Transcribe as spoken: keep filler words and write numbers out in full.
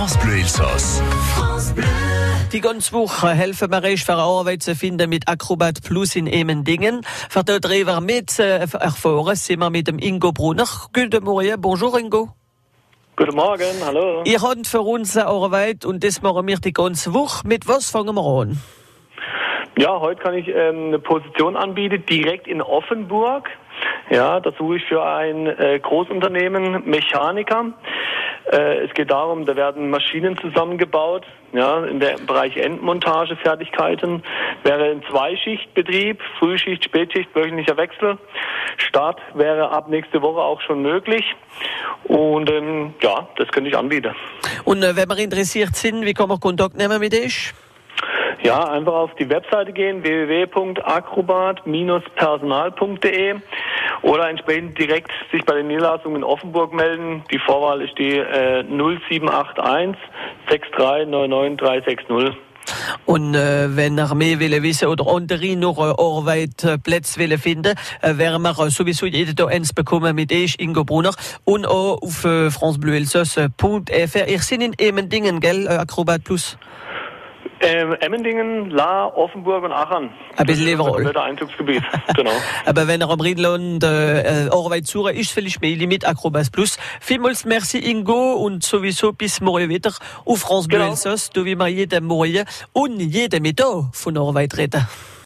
France Bleu Elsass. Die ganze Woche helfen wir euch für Arbeit zu finden mit Acrobat Plus in Emmendingen. Für dort drüber mit äh, erfahren sind wir mit dem Ingo Brunner. Guten Morgen, bonjour Ingo. Guten Morgen, hallo. Ihr habt für uns eine Arbeit und das machen wir die ganze Woche. Mit was fangen wir an? Ja, heute kann ich ähm, eine Position anbieten, direkt in Offenburg. Ja, da suche ich für ein äh, Großunternehmen Mechaniker. Äh, es geht darum, da werden Maschinen zusammengebaut, ja, in der im Bereich Endmontagefertigkeiten. Wäre ein Zweischichtbetrieb, Frühschicht, Spätschicht, wöchentlicher Wechsel. Start wäre ab nächste Woche auch schon möglich. Und ähm, ja, das könnte ich anbieten. Und äh, wenn wir interessiert sind, wie kann man Kontakt nehmen mit euch? Ja, einfach auf die Webseite gehen, w w w punkt acrobat personal punkt d e oder entsprechend direkt sich bei den Niederlassungen in Offenburg melden. Die Vorwahl ist die äh, null sieben acht eins sechs drei neun neun drei sechs null. Und äh, wenn ihr mehr will wissen oder andere noch äh, Arbeitsplätze will finden, äh, werden wir äh, sowieso jeden Tag eins bekommen mit euch, Ingo Brunner, und auch auf äh, francebleuelsass punkt f r. Ihr seid in Emmendingen, gell, äh, Acrobat Plus? Ähm, Emmendingen, La, Offenburg und Aachen. Ein bisschen überall. Das Einzugsgebiet, genau. Aber wenn ihr am Rheinland äh, Arbeit sucht, ist vielleicht mehr mit Acrobat Plus. Vielmals merci Ingo und sowieso bis morgen wieder auf France Bleu Elsass, da wie wir jeden Morgen und jeden Mittag von Arbeit reden.